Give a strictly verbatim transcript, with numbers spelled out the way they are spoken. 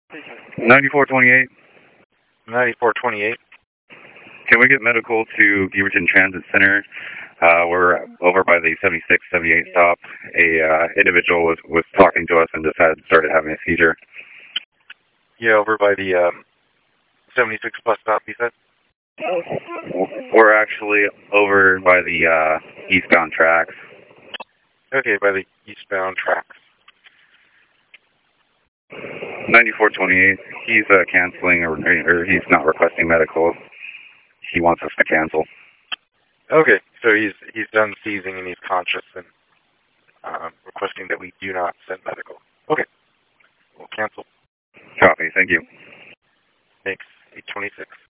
ninety-four twenty-eight. ninety-four twenty-eight. Can we get medical to Beaverton Transit Center? Uh, we're over by the seventy-six, seventy-eight stop. A uh, individual was, was talking to us and just had started having a seizure. Yeah, over by the um, seventy-six bus stop, you said? We're actually over by the uh, eastbound tracks. Okay, by the eastbound tracks. ninety-four twenty-eight. He's uh, canceling or, or he's not requesting medical. He wants us to cancel. Okay, so he's he's done seizing and he's conscious and um, requesting that we do not send medical. Okay, we'll cancel. Copy. Thank you. Thanks. eight twenty-six.